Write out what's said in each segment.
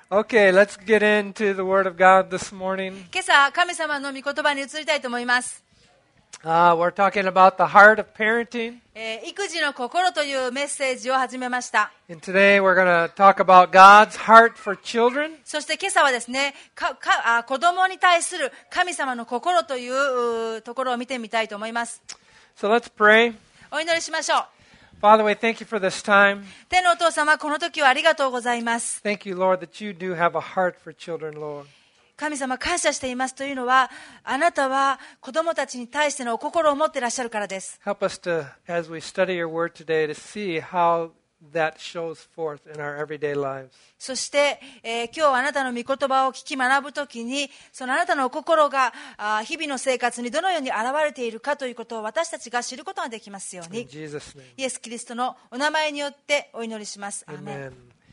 Okay, let's get into the Word of God this morning. 今朝、神様の御言葉に移りたいと思います。 We're talking about the heart of parenting. 育児の心というメッセージを始めました。 And today we're going to talk about God's heart for children. そして今朝はですね、子供に対する神様の心というところを見てみたいと思います。 So let's pray. お祈りしましょう。 Father, we thank you for this time. 天のお父様、この時はありがとうございます。 Thank you, Lord, that you do have a heart for children, Lord. 神様、感謝していますというのは、あなたは子供たちに対してのお心を持っていらっしゃるからです。 Help us to, as we study your word today, to see how that shows forth in our everyday lives. そして、今日あなたの御言葉を聞き学ぶときに、そのあなたのお心が日々の生活にどのように現れているかということを私たちが知ることができますように。 In Jesus' name. イエス・キリストのお名前によってお祈りします。アーメン。 Amen.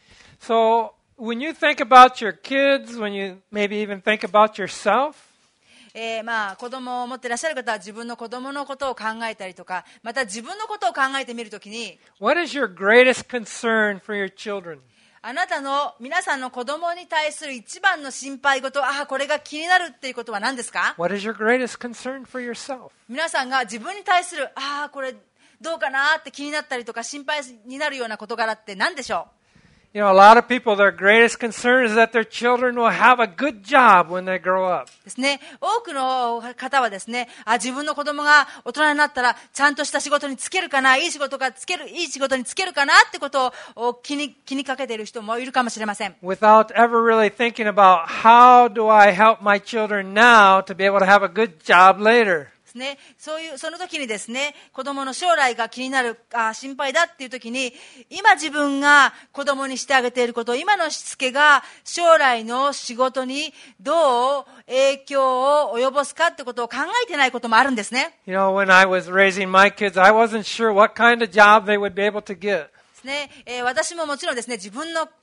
So, when you think about your kids, when you maybe even think about yourself, 子供を持っていらっしゃる方は自分の子供のことを考えたりとか、また自分のことを考えてみるときに、 what is your greatest concern for your children? あなたの皆さんの子供に対する一番の心配事、これが気になるっていうことは何ですか？ What is your greatest concern for yourself? 皆さんが自分に対するこれどうかなって気になったりとか心配になるような事柄って何でしょう？ You know, a lot of people, their greatest concern is that their children will have a good job when they grow up. ですね、多くの方はですね、自分の子供が大人になったらちゃんとした仕事に就けるかな、いい仕事に就けるかなってことを気にかけている人もいるかもしれません。 Without ever really thinking about how do I help my children now to be able to have a good job later. ね、その時にですね、子供の将来が気になる、心配だっていう時に、今自分が子供にしてあげていること、今のしつけが将来の仕事にどう影響を及ぼすかってことを考えてないこともあるんですね。 You know, when I was raising my kids, I wasn't sure what kind of job they would be able to get. ですね、私ももちろんですね、自分の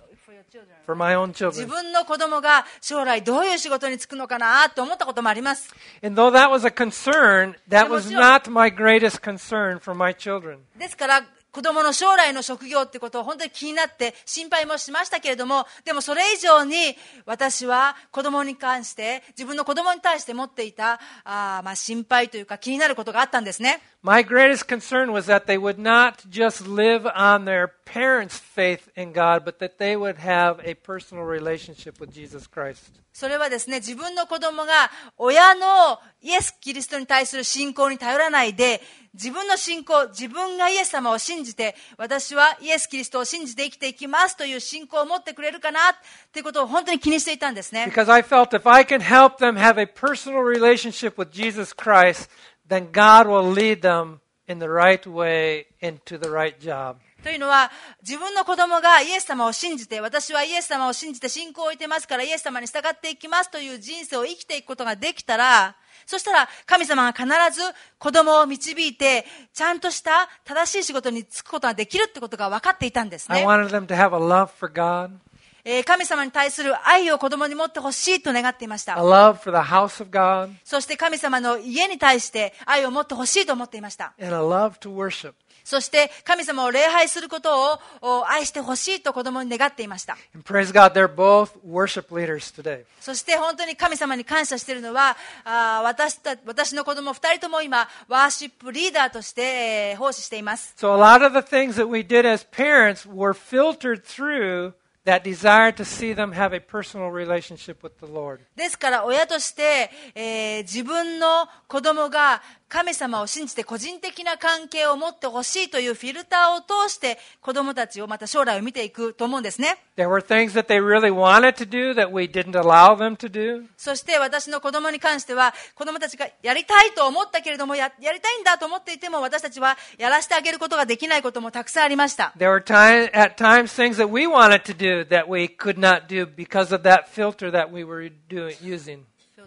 For my own 自 children. 分の子供が将来どういう仕事に就くのかなと思ったこともあります。 And though that was a concern, that was not my greatest concern for my children. ですから子供の将来の職業ってことを本当に気になって心配もしましたけれども、でもそれ以上に私は子供に関して自分の子供に対して持っていた心配というか気になることがあったんですね。 My greatest concern was that they would not just live on their parents' faith in God, but that they would have a personal relationship with Jesus Christ. それはですね、自分の子供が親のイエス・キリストに対する信仰に頼らないで、自分の信仰、自分がイエス様を信じて、私はイエス・キリストを信じて生きていきますという信仰を持ってくれるかなということを本当に気にしていたんですね。 Because I felt if I can help them have a personal relationship with Jesus Christ, then God will lead them in the right way into the right job. というのは、自分の子供がイエス様を信じて、私はイエス様を信じて信仰を置いてますからイエス様に従っていきますという人生を生きていくことができたら、そしたら神様が必ず子供を導いて、ちゃんとした正しい仕事に就くことができるってことが分かっていたんですね。 I wanted them to have a love for God, 神様に対する愛を子供に持ってほしいと願っていまし a た。 love for the house of God, そして神様の家に対して愛を持ってほしいと思っていました。 and a love to worship. そして神様を礼拝することを愛してほしいと子供に願っていました。 And praise God, they're both worship leaders today. そして本当に神様に感謝しているのは、私の子供2人とも今ワーシップリーダーとして奉仕しています。 So a lot of the things that we did as parents were filtered through that desire to see them have a personal relationship with the Lord. ですから親として、自分の子供が神様を信じて個人的な関係を持ってほしいというフィルターを通して子供たちをまた将来を見ていくと思うんですね。 There were things that they really wanted to do that we didn't allow them to do. そして私の子供に関しては子供たちがやりたいと思ったけれども やりたいんだと思っていても私たちはやらせてあげることができないこともたくさんありました。 There were at times things that we wanted to do that we could not do because of that filter that we were using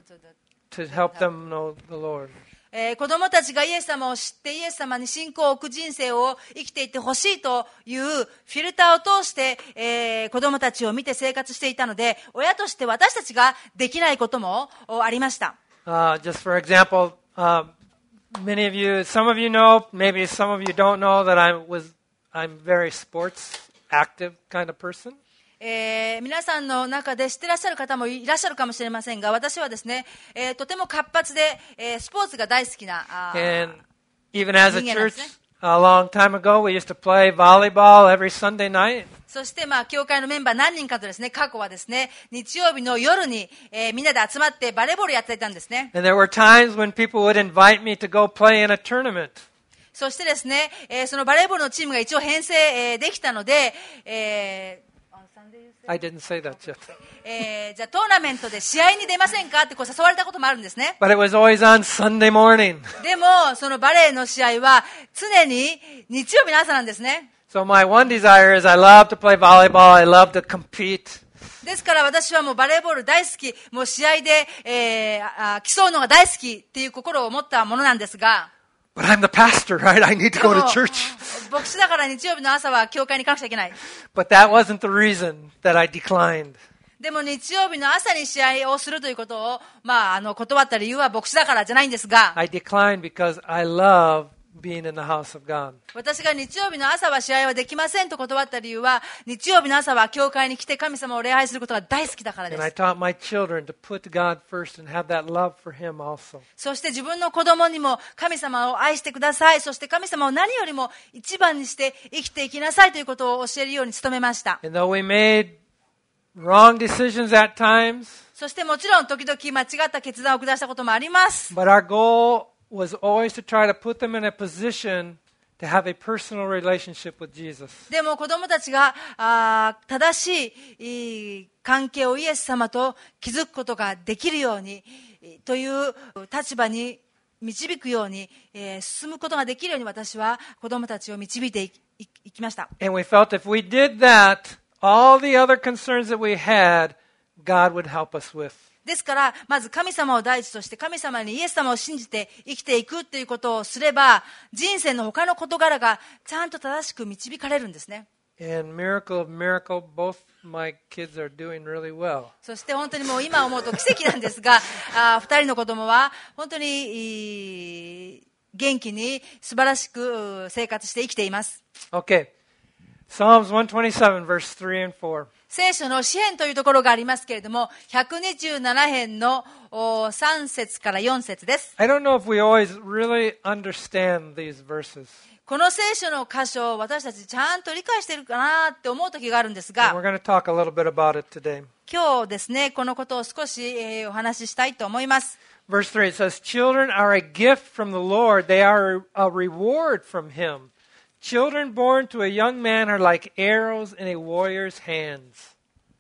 to help them know the Lord. 子供たちがイエス様を知ってイエス様に信仰を置く人生を生きていってほしいというフィルターを通して、子供たちを見て生活していたので、親として私たちができないこともありました。 Just for example, many of you, some of you know, maybe some of you don't know that I'm very sports active kind of person. 皆さんの中で知ってらっしゃる方もいらっしゃるかもしれませんが、私はですね、とても活発で、スポーツが大好きな And even as a 人間なんですね。 church, a long time ago, we used to play volleyball every Sunday night. そして教会のメンバー何人かとですね、過去はですね、日曜日の夜に、みんなで集まってバレーボールやっていたんですね。 And there were times when people would invite me to go play in a tournament. そしてですね、そのバレーボールのチームが一応編成、できたので、 I didn't say that yet. じゃあトーナメントで試合に出ませんかってこう誘われたこともあるんですね。 But it was always on Sunday morning. でも、そのバレーの試合は常に日曜日の朝なんですね。 So my one desire is I love to play volleyball. I love to compete. ですから私はもうバレーボール大好き、もう試合で、競うのが大好きっていう心を持ったものなんですが、 But I'm the pastor, right? I need to で go も to church. 牧師だから日曜日の朝は教会に行かなくちゃいけない。 But that wasn't the reason that I declined. でも日曜日の朝に試合をするということを、断った理由は牧師だからじゃないんですが、 I declined because I love being in the house of God. 私が日曜日の朝は試合はできませんと断った理由は、日曜日の朝は教会に来て神様を礼拝することが大好きだからで And I す。 taught my children to put God first and have that love for Him also. そして自分の子供にも神様を愛してください。そして神様を何よりも一番にして生きていきなさいということを教えるように努めました。 And though we made wrong decisions at times, そしてもちろん時々間違った決断を下したこともあります。 but our goal was always to try to put them in a position to have a personal relationship with Jesus. でも子供たちが正しい関係をイエス様と築くことができるようにという立場に導くように、進むことができるように私は子供たちを導いていきました。 And we felt if we did that, all the other concerns that we had, God would help us with. ですから、まず神様を第一として、神様にイエス様を信じて生きていくということをすれば、人生の他の事柄がちゃんと正しく導かれるんですね。 And miracle of miracle, both my kids are doing really well. そして本当にもう今思うと奇跡なんですが、二人の子供は本当に元気に素晴らしく生活して生きています。 Okay. Psalms 127, verse 3 and 4. 聖書の詩編というところがありますけれども、127編の3節から4節です。 I don't know if we always really understand these verses. この聖書の箇所を私たちちゃんと理解しているかなって思う時があるんです And we're が、 going to talk a little bit about it today. 今日ですね、このことを少し、お話ししたいと思います。 Verse 3, it says, Children are a gift from the Lord. They are a reward from Him. Children born to a young man are like arrows in a warrior's hands.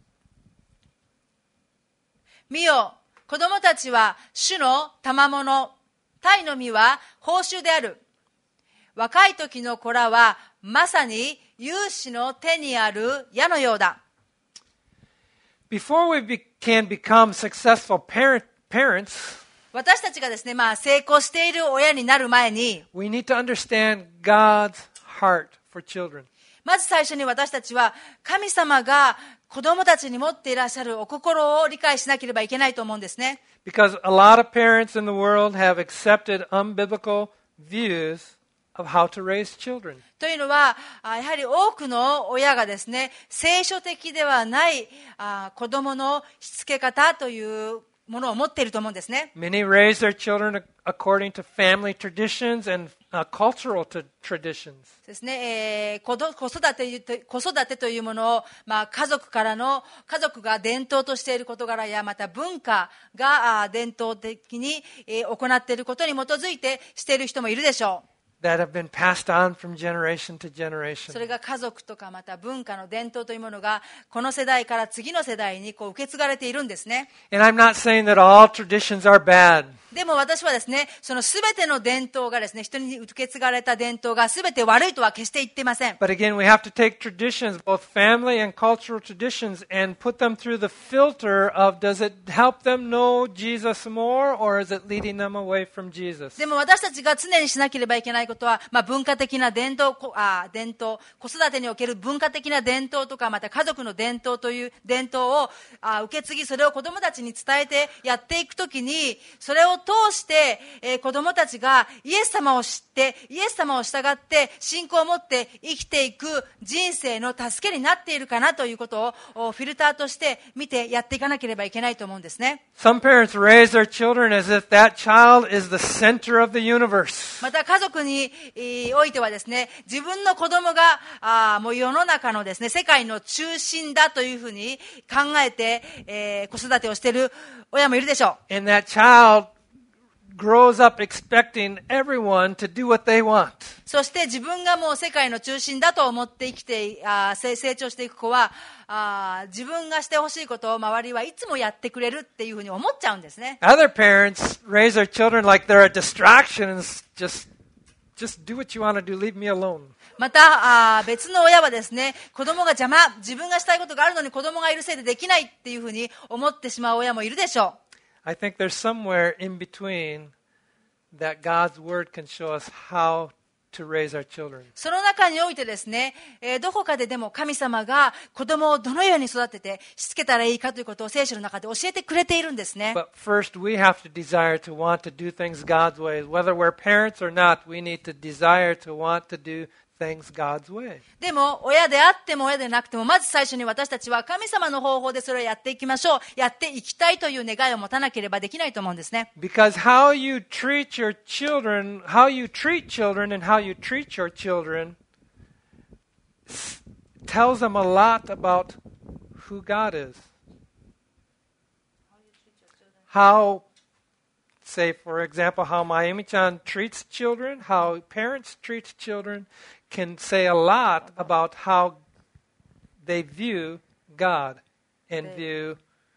見よ、子供たちは主の賜物、鯛の実は報酬である。若い時の子らはまさに勇士の手にある矢のようだ。 Before we can become successful parents, 私たちがですね、成功している親になる前に、 we need to understand God's heart for children. まず最初に私たちは神様が子供たちに持っていらっしゃるお心を理解しなければいけないと思うんですね。 Because a lot of parents in the world have accepted unbiblical views of how to raise children. というのは、やはり多くの親がですね、聖書的ではない子供のしつけ方というものを持っていると思うんですね。 Many raise their children according to family traditions and cultural traditions. ですね、子育てというものを、家族が伝統としている事柄やまた文化が伝統的に行っていることに基づいてしている人もいるでしょう。 That have been passed on from generation to generation. それが家族とかまた文化の伝統というものがこの世代から次の世代に受け継がれているんですね。 And I'm not saying that all traditions are bad. でも私はですね、そのすべての伝統がですね、人に受け継がれた伝統がすべて悪いとは決して言っていません。 But again, we have to take traditions, both family and cultural traditions, and put them through the filter of does it help them know Jesus more or is it leading them away from Jesus? でも私たちが常にしなければいけないこことは、文化的な伝統、子育てにおける文化的な伝統とか、また家族の伝統という伝統を受け継ぎ、それを子供たちに伝えてやっていくときに、それを通して、子供たちがイエス様を知って、イエス様を従って、信仰を持って生きていく人生の助けになっているかなということをフィルターとして見てやっていかなければいけないと思うんですね。 Some parents raise their children as if that child is the center of the universe. また家族においてはですね、自分の子供がもう世の中のですね、世界の中心だというふうに考えて、子育てをしている親もいるでしょう。 And that child grows up expecting everyone to do what they want. そして自分がもう世界の中心だと思って生きて成長していく子は自分がしてほしいことを周りはいつもやってくれるっていうふうに思っちゃうんですね。 Other parents raise their children like they're a distraction and just do what you want to do, leave me alone. また別の親はですね、子供が邪魔、自分がしたいことがあるのに子供がいるせいでできないっていうふうに思ってしまう親もいるでしょう。 I think there's somewhere in between that God's Word can show us how to raise our children. その中においてですね、どこかででも神様が子供をどのように育ててしつけたらいいかということを聖書の中で教えてくれているんですね。 But first, we have to desire to want to do things God's way. Whether we're parents or not, we need to desire to want to do things God's way. でも親であっても親でなくても、まず最初に私たちは神様の方法でそれをやっていきましょう、やっていきたいという願いを持たなければできないと思うんですね。 Because how you treat your children, how you treat children and how you treat your children tells them a lot about who God is. How, say for example, how Mayumi-chan treats children, how parents treat children can say a lot about how they view God and view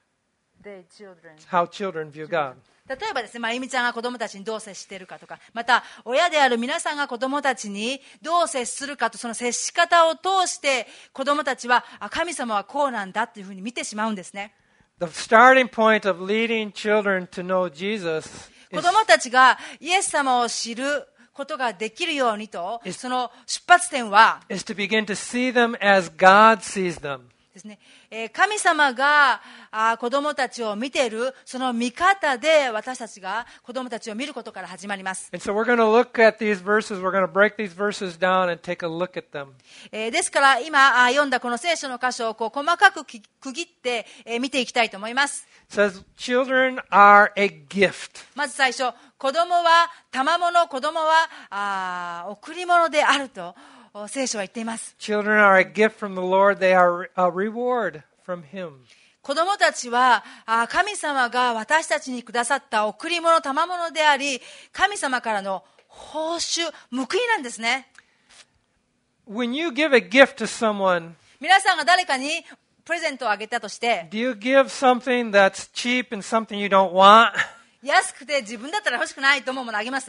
how children view God. 例えばですね、まゆみちゃんが子供たちにどう接しているかとか、また親である皆さんが子供たちにどう接するかと、その接し方を通して子供たちは神様はこうなんだというふうに見てしまうんですね。 The starting point of leading children to know Jesus 子供たちがイエス様を知ることができるようにと、その出発点は is to begin to see them as God sees them. ですね、神様が子供たちを見ているその見方で私たちが子供たちを見ることから始まります。 And so we're going to look at these verses. We're going to break these verses down and take a look at them. ですから今読んだこの聖書の箇所を細かく区切って見ていきたいと思います。 It says, children are a gift. まず最初、子供は賜物、子供は贈り物であると聖書は言っています。 Children are a gift from the Lord. They are a reward from Him. 子供たちは神様が私たちにくださった贈り物、賜物であり、神様からの報酬、報いなんですね。 When you give a gift to someone, 皆さんが誰かにプレゼントをあげたとして、 do you give something that's cheap and something you don't want? 安くて自分だったら欲しくないと思うものあげます？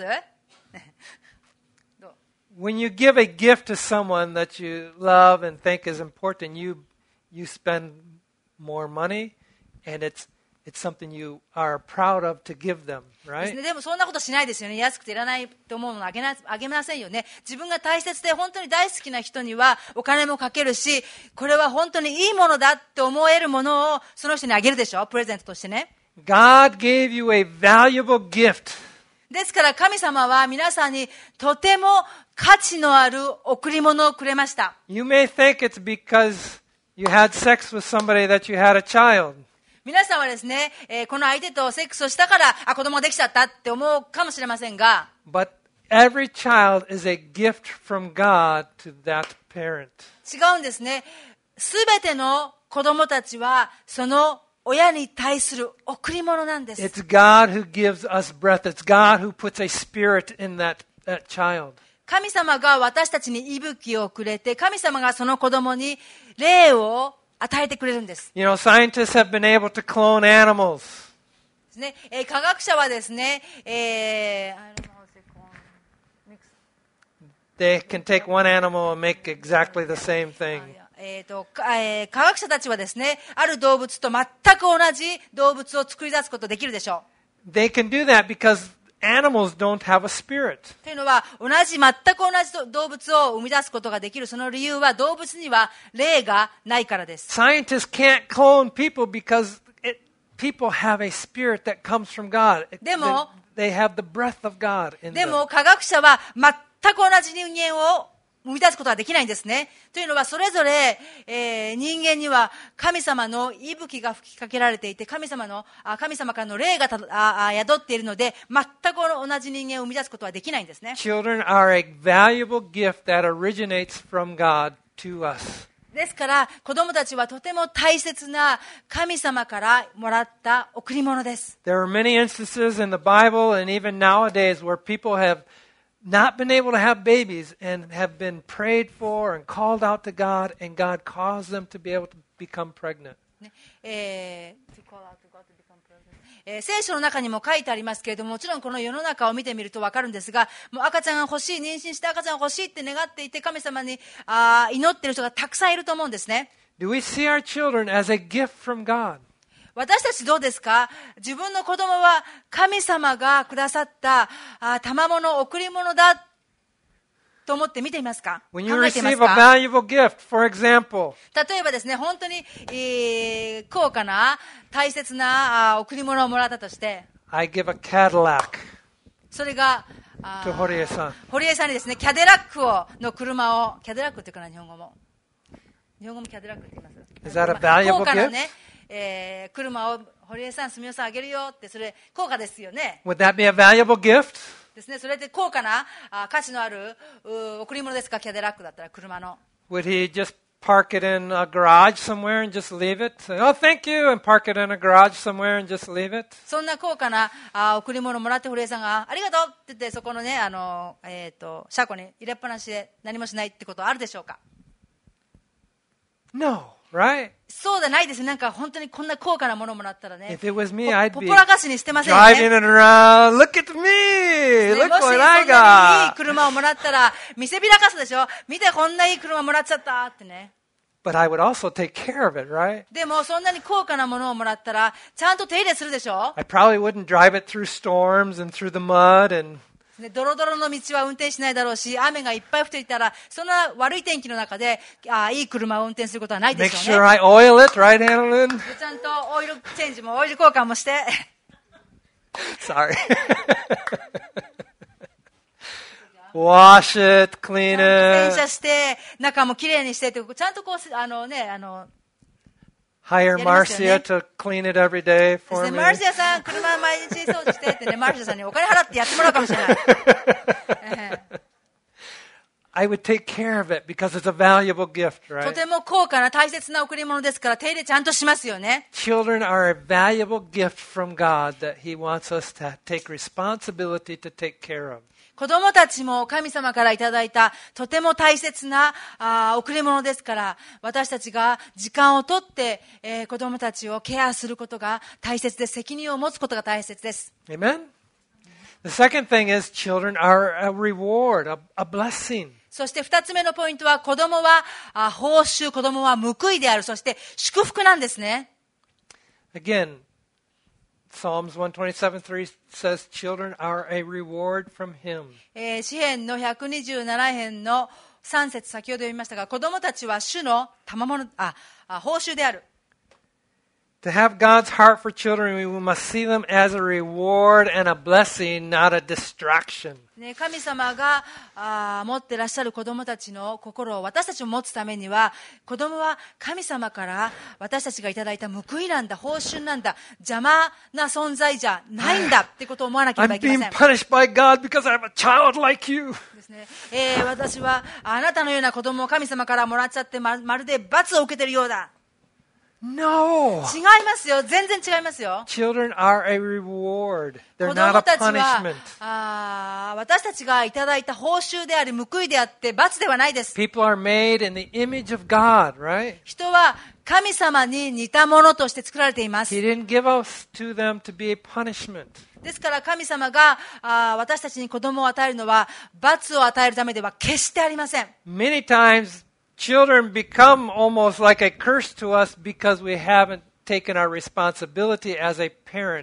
When you give a gift to someone that you love and think is important, you spend more money, and it's something you are proud of to give them, です right? ね、でもそんなことしないですよね。安くていらないと思うものあげませんよね。自分が大切で本当に大好きな人にはお金もかけるし、これは本当にいいものだって思えるものをその人にあげるでしょ、プレゼントとしてね。 God gave you a valuable gift. ですから神様は皆さんにとても価値のある贈り物をくれました。 You may think it's because you had sex with somebody that you had a child. 皆さんはですね、この相手とセックスをしたから子供できちゃったって思うかもしれませんが、 But every child is a gift from God to that parent. 違うんですね。すべての子供たちはその親に対する贈り物なんです。 It's God who gives us breath. It's God who puts a spirit in that child. 神様が私たちに息吹をくれて、神様がその子供に霊を与えてくれるんです。 You know, scientists have been able to clone animals. ですね、科学者はですね、 They can take one animal and make exactly the same thing. 科学者たちはですね、ある動物と全く同じ動物を作り出すことができるでしょう。 They can do that because animals don't have a spirit. というのは、全く同じ動物を生み出すことができるその理由は、動物には霊がないからです。 Scientists can't clone people because people have a spirit that comes from God. でも、 They have the breath of God in で them. も科学者は全く同じ人間を生み出すことはできないんですね。というのは、それぞれ、人間には神様の息吹が吹きかけられていて、神様からの霊が宿っているので、全く同じ人間を生み出すことはできないんですね。 Children are a valuable gift that originates from God to us. ですから、子供たちはとても大切な神様からもらった贈り物です。 There are many instances in the Bible and even nowadays where people have not been able to have babies and have been prayed for and called out to God, and God caused them to be able to become pregnant. 聖書の中にも書いてありますけれども、もちろんこの世の中を見てみると分かるんですが、もう赤ちゃんが欲しい、妊娠して赤ちゃんが欲しいって願っていて、神様に祈っている人がたくさんいると思うんですね。 Do we see our children as a gift from God? 私たちどうですか？自分の子供は神様がくださった賜物、贈り物だと思って見ていますか？ When you 考えています receive a か？ valuable gift, for example, 例えばですね、本当に、高価な大切な贈り物をもらったとして、 I give a Cadillac それが to 堀江さん。 堀江さんにですね、キャデラックの車を、キャデラックっていうかな、日本語もキャデラックって言います。 Is that a valuable 高価な gift? ね、車を堀江さん、住吉さんあげるよって、それ高価ですよね。 Would that be a valuable gift? ですね、それって高価な価値のある贈り物ですか？キャデラックだったら車の。 Would he just park it in a garage somewhere and just leave it? Say, oh, thank you, and park it in a garage somewhere and just leave it? そんな高価な贈り物をもらって堀江さんがありがとうって言って、そこのね、車庫に入れっぱなしで何もしないってことはあるでしょうか？ No, right? そうじゃないです。なんか本当にこんな高価なものをもらったらね、 If it was me, I'd ポ be ポラかしにしてませんよ driving ね。 it around. Look at me! ね Look もしそ what ん I なにいい got! 車をもらったら見せびらかすでしょ。見てこんないい車もらっちゃったってね。 But I would also take care of it, right? でもそんなに高価なものをもらったらちゃんと手入れするでしょ。 I probably wouldn't drive it through storms and through the mud and ね、ドロドロの道は運転しないだろうし、雨がいっぱい降っていたら、そんな悪い天気の中で、いい車を運転することはないで make しょう sure ね。 I oil it, right, Annalyn? でちゃんとオイルチェンジも、オイル交換もして、 Sorry. Wash it, clean 洗車 it. して、中もきれいにしてって、ちゃんとこう、 Hire やりますよね。 Marcia to clean it every day です for ね、 me. マルシアさん、車毎日掃除してってね、マルシアさんにお金払ってやってもらうかもしれない。 I would take care of it because it's a valuable gift, と right? ても高価な大切な贈り物ですから、手入れちゃんとしますよね。 Children are a valuable gift from God that He wants us to take responsibility to take care of. 子供たちも神様からいただいたとても大切な贈り物ですから、私たちが時間をとって、子供たちをケアすることが大切です。責任を持つことが大切です。 Amen? The second thing is children are a reward, a blessing. そして二つ目のポイントは、子供は報酬、子供は報いである、そして祝福なんですね。 Again, Psalms 127:3 says children are a reward from Him. 詩編の127編の3節、先ほど読みましたが、子供たちは主の賜物、報酬である。 To have God's heart for children, we must see them as a reward and a blessing, not a distraction. ね、神様が持ってらっしゃる子供たちの心を私たちも持つためには、子供は神様から私たちがいただいた報いなんだ、報酬なんだ、邪魔な存在じゃないんだってことを思わなければ I'm いけま being せん。 punished by God because I'm a child like you. ですね、私はあなたのような子供を神様からもらっちゃって、まるで罰を受けてるようだ。 No. 違いますよ。全然違いますよ。 Children are a reward. 子 They're not 供 a たち punishment. は私たちがいただいた報酬であり報いであって罰ではないです。 People are made in the image of God, right? 人は神様に似たものとして作られています。 He didn't give us to them to be a punishment. ですから神様が私たちに子供を与えるのは罰を与えるためでは決してありません。 Many times, children become almost like a curse to us because we haven't taken our responsibility as a parent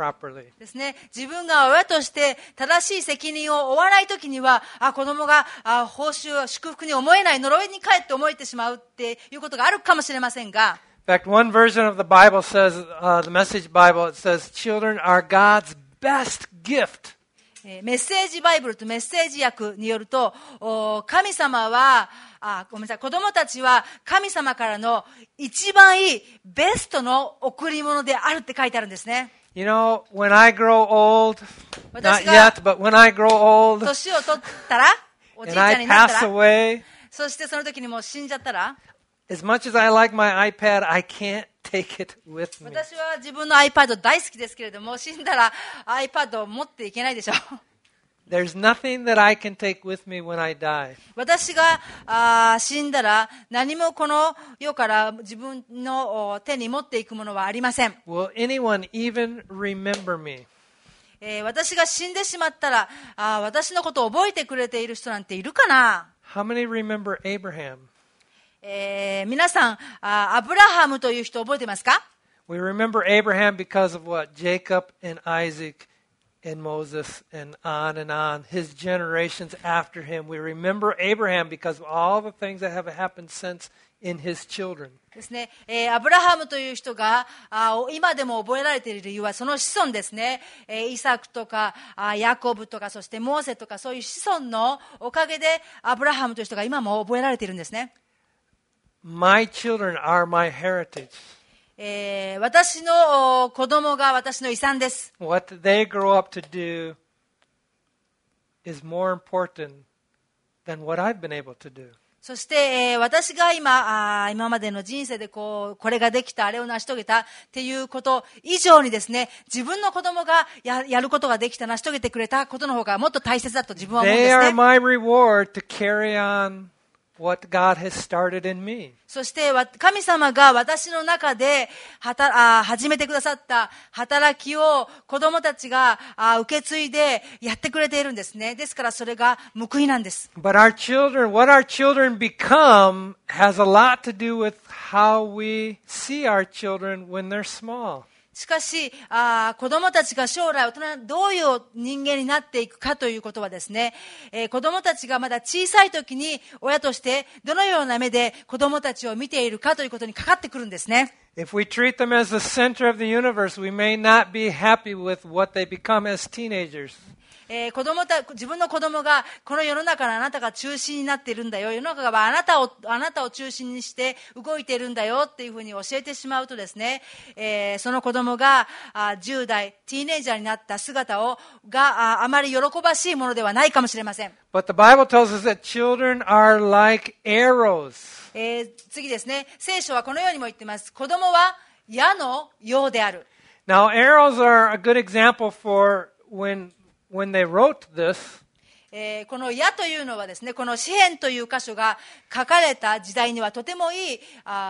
properly. ですね。自分が親として正しい責任を負わないときには、子供が報酬、祝福に思えない、呪いにかえって思えてしまうっていうことがあるかもしれませんが、 In fact, one version of the Bible says, the Message Bible, it says, children are God's best gift. メッセージバイブルとメッセージ訳によると、神様は、ごめんなさい、子供たちは神様からの一番いいベストの贈り物であるって書いてあるんですね。 You know, when I grow old, not 私が yet, but when I grow old 年を取ったら、おじい and ちゃん I になった pass ら、 away, そしてその時にもう死んじゃったら、 as much as I like my iPad, I can't take it with me. 私は自分の iPad 大好きですけれども、死んだら iPad を持っていけないでしょう。 There's nothing that I can take with me when I die. 私が死んだら何もこの世から自分の手に持っていくものはありません。 Will anyone even remember me? 私が死んでしまったら私のことを覚えてくれている人なんているかな。 How many remember Abraham? 皆さんアブラハムという人覚えてますか？ We remember Abraham because of what? Jacob and Isaac and Moses and on. His generations after him. We remember Abraham because of all the things that have happened since in his children. ですね、アブラハムという人が今でも覚えられている理由はその子孫ですね。イサクとかヤコブとかそしてモーセとかそういう子孫のおかげでアブラハムという人が今も覚えられているんですね。 My children are my heritage. 私の子供が私の遺産です。 What they grow up to do is more important than what I've been able to do. そして、私が今までの人生でこれができた、あれを成し遂げたっていうこと以上にですね、自分の子供がやることができた、成し遂げてくれたことの方がもっと大切だと自分は思うんで They す are ね。 my reward to carry on what God has started in me. そして神様が私の中で始めてくださった働きを子供たちが受け継いでやってくれているんですね。ですからそれが報いなんです。 But our children, what our children become has a lot to do with how we see our children when they're small. しかし子供たちが将来大人どういう人間になっていくかということはですね、子供たちがまだ小さい時に親としてどのような目で子供たちを見ているかということにかかってくるんですね。 If we treat them as the center of the universe, we may not be happy with what they become as teenagers. 自分の子供がこの世の中のあなたが中心になっているんだよ、世の中はあなたを中心にして動いているんだよっていうふうに教えてしまうとですね、その子供が10代ティーネイジャーになった姿があまり喜ばしいものではないかもしれません。 But the Bible tells us that children are like arrows. 次ですね、聖書はこのようにも言っています。子供は矢のようである。 Now, arrows are a good example for when they wrote this, この矢というのはですね、この詩編という箇所が書かれた時代にはとてもいい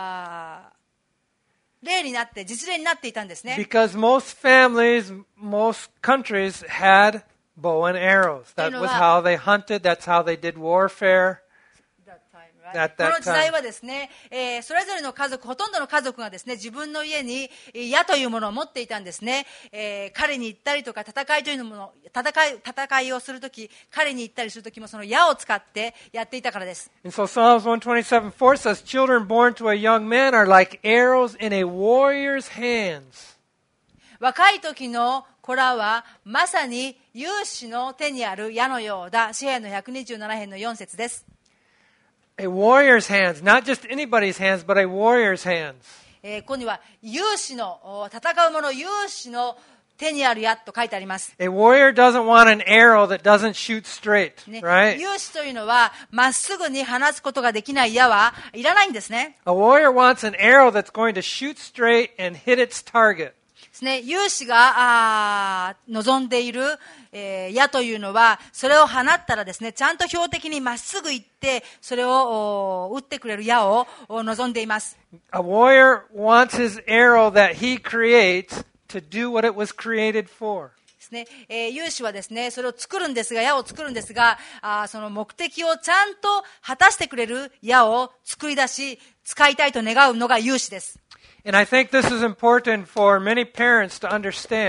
例になって実例になっていたんですね。 because most families, most countries had bow and arrows. That was how they hunted. That's how they did warfare. この時代はですね、それぞれの家族、ほとんどの家族がですね、自分の家に矢というものを持っていたんですね。狩りに行ったりとか戦いをするとき、狩りに行ったりするときもその矢を使ってやっていたからです。 And so Psalms 127:4 says, children born to a young man are like arrows in a warrior's hands. 若い時の子らはまさに勇士の手にある矢のようだ。詩編の127編の4節です。 A warrior's hands, not just anybody's hands, but a warrior's hands. ここには勇士の戦う者、勇士の手にある矢と書いてあります。 A warrior doesn't want an arrow that doesn't shoot straight, ね、 right? 勇士というのはまっすぐに放つことができない矢はいらないんですね。 A warrior wants an arrow that's going to shoot straight and hit its target. ですね、勇士が望んでいる、矢というのはそれを放ったらですね、ちゃんと標的にまっすぐ行ってそれを撃ってくれる矢を望んでいます。 A warrior wants his arrow that he creates to do what it was created for. ですね、勇士はですね、それを作るんですが、矢を作るんですが、その目的をちゃんと果たしてくれる矢を作り出し使いたいと願うのが勇士です。 And I think this is important for many parents to understand.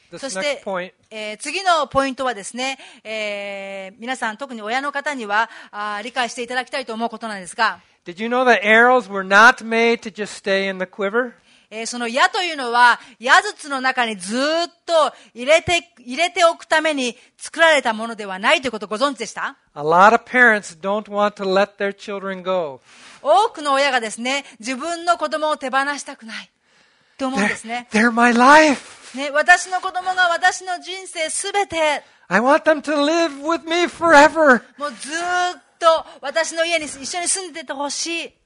This そし next て、 point. 次のポイントはですね、皆さん特に親の方には理解していただきたいと思うことなんですが、 Did you know that arrows were not made to just stay in the quiver? その矢というのは矢筒の中にずっと入れておくために作られたものではないということをご存知でした？ A lot of parents don't want to let their children go. 多くの親がですね、自分の子供を手放したくないと思うんですね。 They're my life. ね、私の子供が私の人生すべて、 I want them to live with me forever. もうずっと私の家に一緒に住んでてほしい。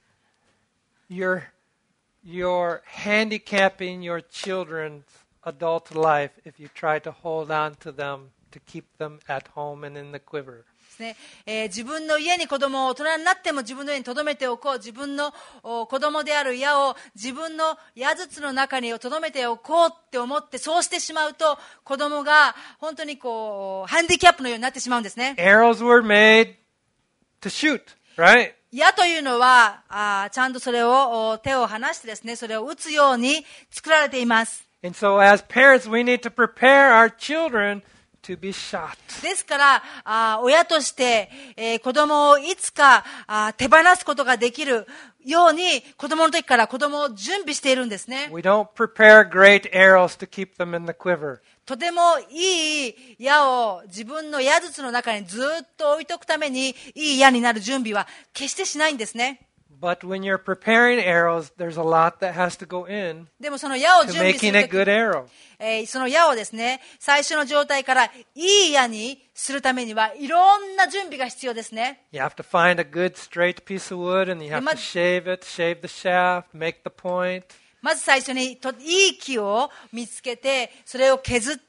You're handicapping your children's adult life if you try to hold on to them to keep them at home and in the quiver. ですね、自分の家に子供を大人になっても自分の家に留めておこう、自分の子供である矢を自分の矢筒の中に留めておこうって思って、そうしてしまうと子供が本当にハンディキャップのようになってしまうんですね。 Arrows were made to shoot, right? 矢というのはちゃんとそれを手を離してですね、それを撃つように作られています。 And so as parents, we need to prepare our children to be shot. ですから親として、子供をいつか手放すことができるように子供の時から子供を準備しているんですね。 We don't prepare great arrows to keep them in the quiver. とてもいい矢を自分の矢筒の中にずっと置いとくためにいい矢になる準備は決してしないんですね。 But when you're preparing arrows, there's a lot that has to go in でもその矢を to 準備す making る a とき、 good arrow. その矢をですね、最初の状態からいい矢にするためにはいろんな準備が必要ですね。 You have to find a good straight piece of wood and you have to shave it, shave the shaft, make the point. まず最初にいい木を見つけて、それを削って、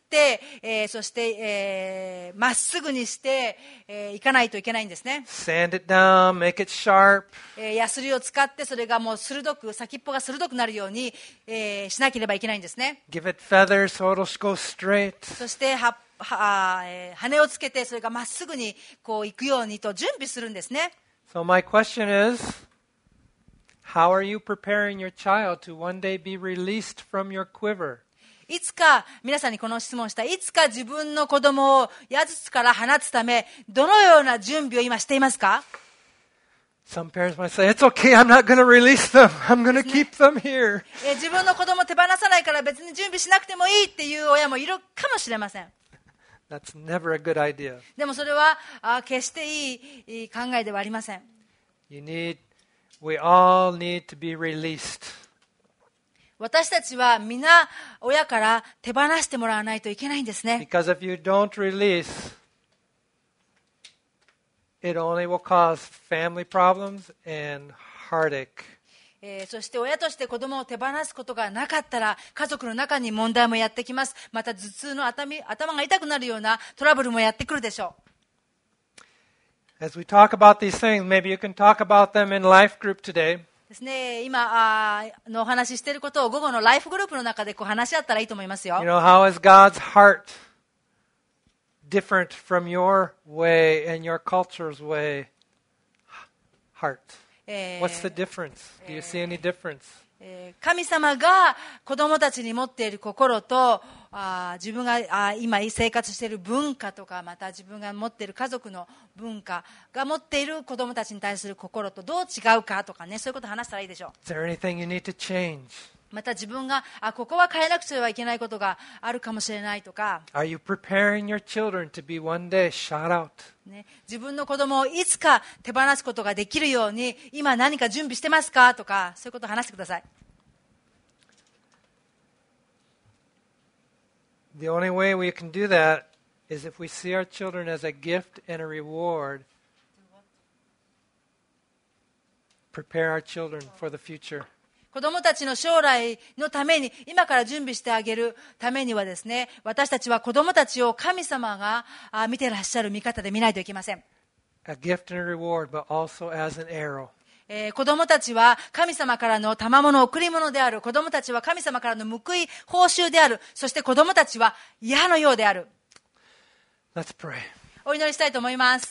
そして、まっすぐにして、いかないといけないんですね。 Sand it down, make it sharp. ヤスリを使ってそれがもう先っぽが鋭くなるように、しなければいけないんですね。 Give it feathers so it'll go straight. そして羽をつけてそれがまっすぐに行くようにと準備するんですね。 So my question is, how are you preparing your child to one day be released from your quiver? いつか、皆さんにこの質問した、いつか自分の子供を矢筒から放つため、どのような準備を今していますか？ Some parents might say, it's okay, I'm not going to release them. I'm going to keep them here. 自分の子供を手放さないから別に準備しなくてもいいっていう親もいるかもしれません。 That's never a good idea. でもそれは決していい考えではありません。 We all need to be released. 私たちは皆親から手放してもらわないといけないんですね。 Because if you don't release, it only will cause family problems and heartache. そして親として子供を手放すことがなかったら家族の中に問題もやってきます。また頭痛の頭が痛くなるようなトラブルもやってくるでしょう。 As we talk about these things, maybe you can talk about them in life group today. ですね、今のお話ししていることを午後のライフグループの中で話し合ったらいいと思いますよ。 You know, how is God's heart different from your way and your culture's way? Heart. What's the difference? Do you see any difference? 神様が子供たちに持っている心と自分が今生活している文化とか、また自分が持っている家族の文化が持っている子供たちに対する心とどう違うかとかね、そういうことを話したらいいでしょう。 Is there anything you need to change? また自分がここは変えなくてはいけないことがあるかもしれないとか、 Are you preparing your children to be one day shot out? ね、自分の子供をいつか手放すことができるように今何か準備してますかとか、そういうことを話してください。 The only way we can do that is if we see our children as a gift and a reward. Prepare our children for the future. 子供たちの将来のために、今から準備してあげるためにはですね、私たちは子供たちを神様が見てらっしゃる見方で見ないといけません。 A gift and a reward, but also as an arrow. 子供たちは神様からの賜物、贈り物である。子供たちは神様からの報い、報酬である。そして子供たちは矢のようである。 Let's pray. お祈りしたいと思います。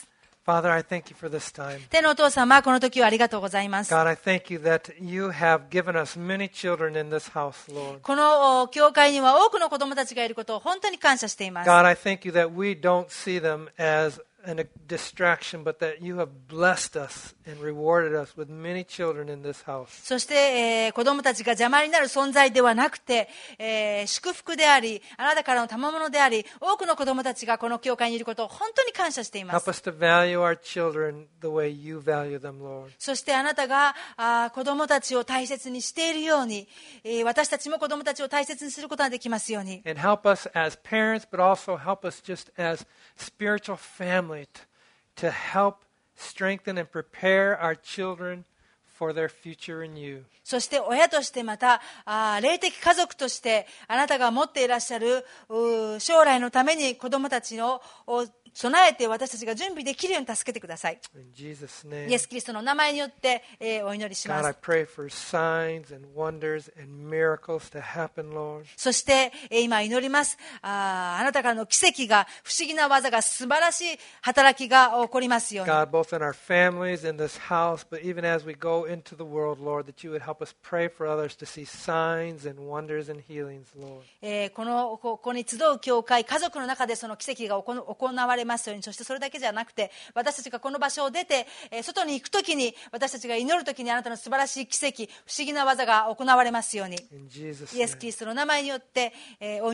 Father, I thank you for this time. 天のお父様、この時はありがとうございます。 God, I thank you that you have given us many children in this house, Lord. この教会には多くの子供たちがいることを本当に感謝しています。 God, I thank you that we don't see them as a distraction, but that you have blessed us and rewarded us with many children in this house. そして、子供たちが邪魔になる存在ではなくて、祝福であり、あなたからの賜物であり、多くの子供たちがこの教会にいることを本当に感謝していま Help す。 us to value our children the way you value them, Lord. そしてあなたが子供たちを大切にしているように、私たちも子供たちを大切にすることができますように。 And help us as parents, but also help us just as spiritual family to help strengthen and prepare our children for their future in you. そして親としてまた霊的家族としてあなたが持っていらっしゃる将来のために子供たちを備えて私たちが準備できるように助けてください。 In Jesus' name. イエス・キリストの名前によって、お祈りしま God, I す。 pray for signs and wonders and miracles to happen, Lord. そして、今祈ります。あなたからの奇跡が、不思議な技が、素晴らしい働きが起こりますように。 God, both in our families, in this house, but even as we go into the world, Lord, that you would help us pray for others to see signs and wonders and healings, Lord. ここに集う教会、家族の中でその奇跡が行われますように。そしてそれだけじゃなくて、私たちがこの場所を出て、外に行くときに、私たちが祈るときにあなたの素晴らしい奇跡、不思議な技が行われますように。 In Jesus' イエス・キ name. リストの名前によって、お祈り